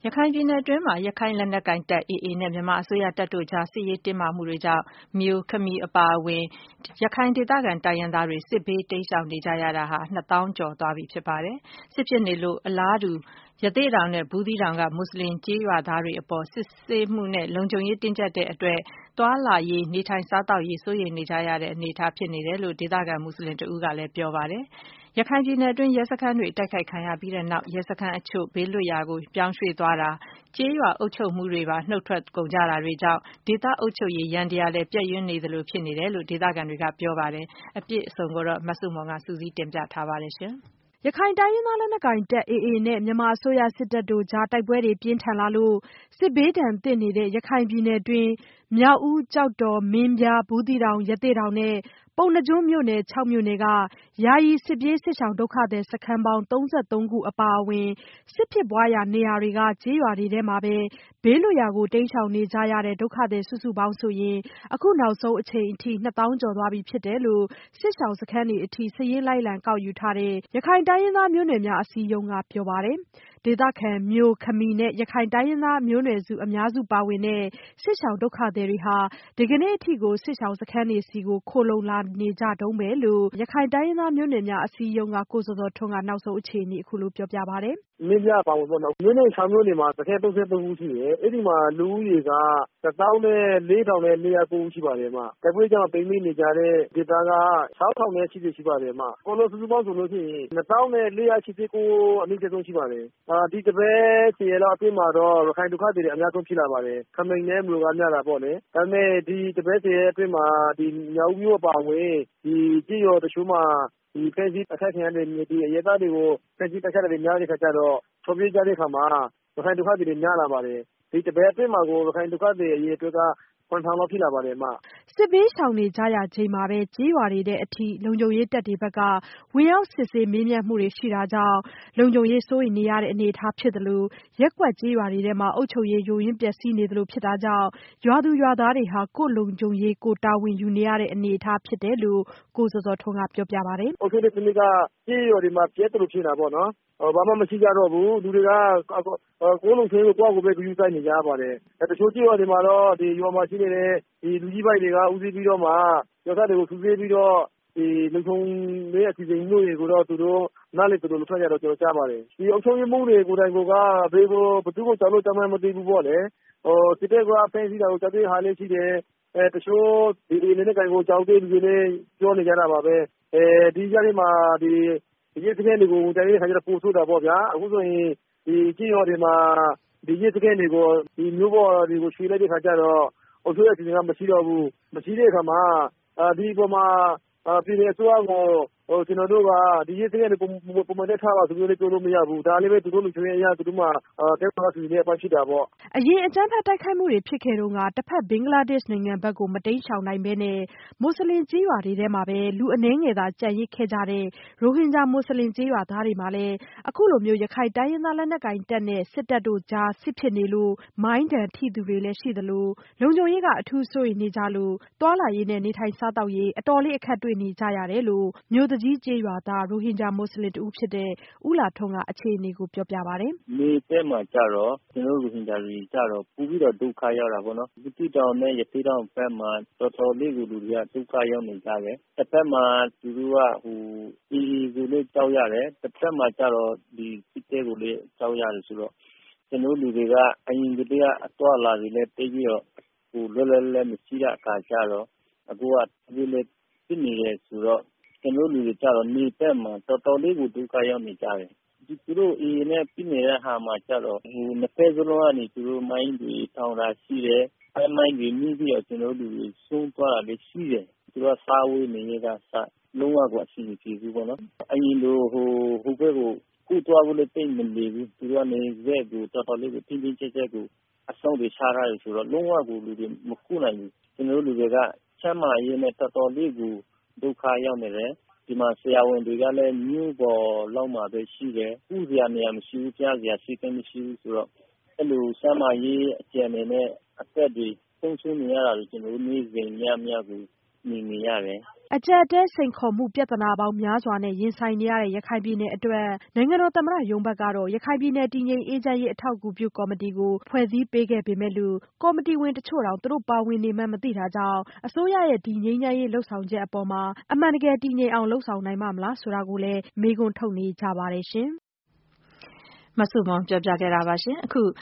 ခိုင်ပြည်နယ်အတွင်းမှာ ရခိုင်လက်နက်ကိုင်တပ် AA နဲ့ မြန်မာအစိုးရတပ်တို့ကြား စစ်ရေးတင်းမာမှုတွေကြောင့် မြို၊ ခမီးအပါအဝင် ရခိုင်ဒေသခံတိုင်းရင်းသားတွေ စစ်ဘေးတိမ်းရှောင်နေကြရတာ နှစ်သောင်းကျော်သွားပြီဖြစ်ပါတယ်။ စစ်ဖြစ်နေလို့ အလားတူ ရသေ့တောင်နဲ့ ဘူးသီးတောင်က မွတ်ဆလင်ကျေးရွာသားတွေအပေါ် စစ်ဆေးမှုနဲ့ လုံခြုံရေးတင်းကျပ်တဲ့အတွက် သွားလာရေး နေထိုင်စားသောက်ရေး စိုးရိမ်နေကြရတဲ့ အနေအထားဖြစ်နေတယ်လို့ ဒေသခံမွတ်ဆလင်တဦးကလည်းပြောပါတယ်။ ရခိုင်ပြည်နယ်အတွင်း ရဲစခန်းတွေ တိုက်ခိုက်ခံရပြီးနောက် ရဲစခန်းအချို့ ဘေးလွတ်ရာကို ပြောင်းရွှေ့သွားတာ၊ ကျေးရွာအုပ်ချုပ်မှုတွေပါ နုတ်ထွက်ကုန်ကြတာတွေကြောင့် ဒေသအုပ်ချုပ်ရေးယန္တရားလည်း ပျက်ယွင်းနေသလိုဖြစ်နေတယ်လို့ ဒေသခံတွေကပြောပါတယ်။ အပြည့်အစုံကိုတော့ မဆုမွန်က စုစည်းတင်ပြထားပါတယ်။ ရခိုင်တိုင်းရင်းသားလက်နက်ကိုင်တပ် AA နဲ့ မြန်မာအစိုးရစစ်တပ်တို့ကြား တိုက်ပွဲတွေပြင်းထန်လာလို့ စစ်ဘေးဒဏ်သင့်နေတဲ့ ရခိုင်ပြည်နယ်အတွင်း မြောက်ဦး၊ ကျောက်တော်၊ မင်းပြား၊ ဘူးသီးတောင်၊ ရသေ့တောင်နဲ့ ပုဏ္ဏားကျွန်းမြို့နယ် ၆ မြို့နယ်က ယာယီစစ်ပြေးစစ်ရှောင်ဒုက္ခသည်စခန်းပေါင်း ၃၃ ခုအပါအဝင် စစ်ဖြစ်ပွားရာနေရာတွေက ကျေးရွာတွေထဲမှာပဲ ဘေးလွတ်ရာကို တိမ်းရှောင်နေကြရတဲ့ ဒုက္ခသည်စုစုပေါင်းဆိုရင် အခုနောက်ဆုံးအချိန်အထိ နှစ်သောင်းကျော်သွားပြီဖြစ်တယ်လို့ စစ်ရှောင်စခန်းတွေအထိ စာရင်းလိုက်လံကောက်ယူထားတဲ့ ရခိုင်တိုင်းရင်းသားမျိုးနွယ်များအစည်းအရုံးကပြောပါတယ်။ ဒေသခံမြို၊ ခမီနဲ့ ရခိုင်တိုင်းရင်းသားမျိုးနွယ်စုအများစုပါဝင်တဲ့ စစ်ရှောင်ဒုက္ခသည်တွေဟာ ဒီကနေ့အထိကို စစ်ရှောင်စခန်းတွေဆီကို ခိုလှုံလာနေကြတုန်းပဲလို့ ရခိုင်တိုင်းရင်းသားမျိုးနွယ်များအစည်းအရုံးက ကိုဇော်ဇော်ထွန်းက နောက်ဆုံးအခြေအနေအခုလိုပြောပြပါတယ်။ “မင်းပြားအပါအဝင်ပေါ့နော် မြို့နယ် ၆ မြို့နယ်မှာ စခန်း ၃၃ ခုရှိတယ်။ အဲဒီမှာလူဦးရေက 1,၄,၄၉ ဦးရှိပါတယ်။ တိုက်ပွဲကြောင့်ပိတ်မိနေကြတဲ့ဒေသက 6,080 ရှိပါတယ်။ အကုန်လုံးစုစုပေါင်းဆိုလို့ရှိရင် 2,489 အနည်းဆုံးရှိပါတယ်။ ဒီတပတ် 10 ရက်လောက်အတွင်းမှာတော့ ရခိုင်ဒုက္ခသည်တွေအများဆုံးဖြစ်လာပါတယ်။ ခမိန်နဲ့မြိုကများတာပေါ့လေ။ ဒါပေမယ့် ဒီတပတ် 10 ရက်အတွင်းမှာ မြောက်ဦးမြို့အပါအဝင် ကျေးရွာတချို့မှာ ဖမ်းဆီးတိုက်ခိုက်ခံရတဲ့ အရပ်သားတွေကို ဖမ်းဆီးတိုက်ခိုက်တာတွေများတဲ့အခါကျတော့ ထွက်ပြေးကြတဲ့အခါမှာ ရခိုင်ဒုက္ခသည်တွေများလာပါတယ်။ ဒီတပတ်အတွင်းမှာကို ရခိုင်ဒုက္ခသည်အရေအတွက်က 7,000 လောက်ဖြစ်လာပါတယ်။ ” စစ်ဘေးရှောင်နေကြရချိန်မှာပဲ ကျေးရွာတွေထဲအထိ လုံခြုံရေးတပ်တွေဘက်က ဝင်ရောက်စစ်ဆေးမေးမြန်းမှုတွေရှိတာကြောင့် လုံခြုံရေးစိုးရိမ်နေရတဲ့အနေအထားဖြစ်သလို ရပ်ကွက်ကျေးရွာတွေထဲမှာ အုပ်ချုပ်ရေးယိုယွင်းပျက်စီးနေသလိုဖြစ်တာကြောင့် ရွာသူရွာသားတွေဟာ ကိုယ့်လုံခြုံရေးကိုယ်တာဝန်ယူနေရတဲ့အနေအထားဖြစ်တယ်လို့ ကိုဇော်ဇော်ထွန်းကပြောပြပါတယ်။ “အုပ်ချုပ်ရေးစနစ်က ကျေးရွာတွေမှာ ပျက်သလိုဖြစ်နေတာပေါ့နော်။ ဘာမှမရှိကြတော့ဘူး။ လူတွေက ကိုယ့်လုံခြုံရေးကို ကိုယ့်ဟာကိုယ်ပဲ ဂရုစိုက်နေကြရပါတယ်။ တချို့ကျေးရွာတွေမှာတော့ ရွာမှာရှိနေတဲ့ လူကြီးပိုင်းတွေက ဦးစီးပြီးတော့မှ ရွာသားတွေကို စစ်ဆေးပြီးတော့ လုံခြုံတဲ့အစီအစဉ်မျိုးတွေကိုတော့ သူတို့နားလည်သလိုလုပ်ထားကြတာ ကျနော်ကြားပါတယ်။ အုပ်ချုပ်ရေးမှူးတွေကိုယ်တိုင်က ဘယ်သူ့ကိုကြောက်လို့ ကြောက်မှန်းမသိဘူးပေါ့လေ။ စစ်တပ်က ဖမ်းဆီးတာကို ကြောက်တဲ့ဟာလည်းရှိတယ်။ တချို့ လက်နက်ကိုင်ကိုကြောက်တဲ့လူတွေလည်း ပြောနေကြတာပါပဲ။ ဒီကြားထဲမှာ ရဲစခန်းတွေကို ဝင်တိုက်တဲ့အခါကျတော့ ပိုဆိုးတာပေါ့ဗျာ။ အခုဆိုရင် ကျေးရွာတွေမှာ ရဲစခန်းတွေကို မြို့ပေါ်တွေကို ရွှေ့လိုက်တဲ့အခါကျတော့ အုပ်ချုပ်ရေးအစီအစဉ်ကမရှိတော့ဘူး။ မရှိတဲ့အခါမှာ ဒီအပေါ်မှာ ပြည်နယ်အစိုးရကို ကျနော်တို့က ဒီရဲစခန်းတွေ ပုံမှန်တိုင်းထားပါဆိုပြီးလည်း ပြောလို့မရဘူး။ ဒါလည်းပဲ သူတို့လုံခြုံရေးအရ သူတို့မှာ လုပ်ဆောင်ရစီစဉ်တဲ့အပိုင်းဖြစ်တာပေါ့။ ” အရင်အကြမ်းဖက်တိုက်ခိုက်မှုတွေဖြစ်ခဲ့တုန်းက တဘက်ဘင်္ဂလားဒေ့ရှ်နိုင်ငံဘက်ကို မတိမ်းရှောင်နိုင်ပဲနဲ့ မွတ်ဆလင်ကျေးရွာတွေထဲမှာပဲ လူအနည်းငယ်သာကျန်ရစ်ခဲ့ကြတဲ့ ရိုဟင်ဂျာမွတ်ဆလင်ကျေးရွာသားတွေမှာလည်း အခုလိုရခိုင်တိုင်းရင်းသားလက်နက်ကိုင်တပ်နဲ့ စစ်တပ်တို့ကြား စစ်ဖြစ်နေလို့ မိုင်းဒဏ်ထိသူတွေလည်းရှိသလို လုံခြုံရေးအထူးစိုးရိမ်နေကြလို့ သွားလာရေးနဲ့ နေထိုင်စားသောက်ရေး အတော်လေးအခက်တွေ့နေကြရတယ်လို့ မြို့သူကြီးကျေးရွာသား ရိုဟင်ဂျာမွတ်ဆလင်တဦးဖြစ်တဲ့ ဦးလှထွန်းက အခြေအနေကိုပြောပြပါတယ်။ “နယ်ဘက်မှာကျတော့ ကျနော်တို့ ရိုဟင်ဂျာတွေကျတော့ ပိုပြီးတော့ ဒုက္ခရောက်တာပေါ့နော်။ ဘူးသီးတောင်နဲ့ ရသေ့တောင်ဘက်မှာ တော်တော်လေးကို လူတွေက ဒုက္ခရောက်နေကြတယ်။ တဘက်မှာ သူတို့က AA ကိုလည်း ကြောက်ရတယ်။ တဘက်မှာကျတော့ စစ်တပ်ကိုလည်း ကြောက်ရတယ်ဆိုတော့ ကျနော်တို့လူတွေက အရင်ကတည်းက အသွားအလာတွေလည်း သိပ်ပြီးတော့ လွတ်လွတ်လပ်လပ်မရှိတဲ့အခါကျတော့ အခုက စစ်လည်းဖြစ်နေတယ်ဆိုတော့ ကျနော်တို့လူတွေကျတော့ နယ်ဘက်မှာ တော်တော်လေးကို ဒုက္ခရောက်နေကြတယ်။ သူတို့ AA နဲ့ ဖြစ်နေတဲ့ဟာမှာကျတော့ နှစ်ဘက်စလုံးကနေ သူတို့မိုင်းတွေထောင်တာရှိတယ်။ မိုင်းတွေမိပြီးတော့ ကျနော်တို့လူတွေ ဆုံးသွားတာလည်းရှိတယ်။ သူတို့က စားဝတ်နေရေးကအစ လုံးဝကို အဆင်မပြေဘူးပေါ့နော်။ အရင်လို ဟိုဘက်ကို ကူးသွားဖို့လည်း သိပ်မလွယ်ဘူး။ သူတို့က နယ်စပ်ကို တော်တော်လေးကို တင်းတင်းကျပ်ကျပ်ကို အစောင့်တွေချထားတယ်ဆိုတော့ လုံးဝကို လူတွေမကူးနိုင်ဘူး။ ကျနော်တို့လူတွေက ကျန်းမာရေးနဲ့ တော်တော်လေးကို ဒုက္ခရောက်နေတယ်။ ဒီမှာဆရာဝန်တွေကလည်း မြို့ပေါ်လောက်မှာပဲရှိတယ်။ ကုစရာနေရာမရှိဘူး။ ပြစရာဆေးခန်းမရှိဘူးဆိုတော့ အဲလိုကျန်းမာရေးအခြေအနေနဲ့ အသက်တွေဆုံးရှုံးနေရတာတွေ ကျနော်တို့ နေ့စဉ်ညကိုနေရတယ်။အကျပ်အတည်းစိန်ခေါ်မှုပြဿနာပေါင်းများစွာနဲ့ရင်ဆိုင်နေရတဲ့ရခိုင်ပြည်နယ်အတွက် နိုင်ငံတော်သမ္မတရုံးဘက်ကတော့ ရခိုင်ပြည်နယ်တည်ငြိမ်အေးချမ်းရေးအထောက်အကူပြုကော်မတီကိုဖွဲ့စည်းပေးခဲ့ပေမဲ့လို့ ကော်မတီဝင်တချို့တောင်သူတို့ပါဝင်နေမှန်းမသိတာကြောင့် အစိုးရရဲ့ဒီငြိမ်းချမ်းရေးလုပ်ဆောင်ချက်အပေါ်မှာ အမှန်တကယ်တည်ငြိမ်အောင်လုပ်ဆောင်နိုင်ပါ့မလားဆိုတာကိုလည်းမေးခွန်းထုတ်နေကြပါတယ်ရှင်။မဆုမွန်ပြောပြခဲ့တာပါရှင်။ အခု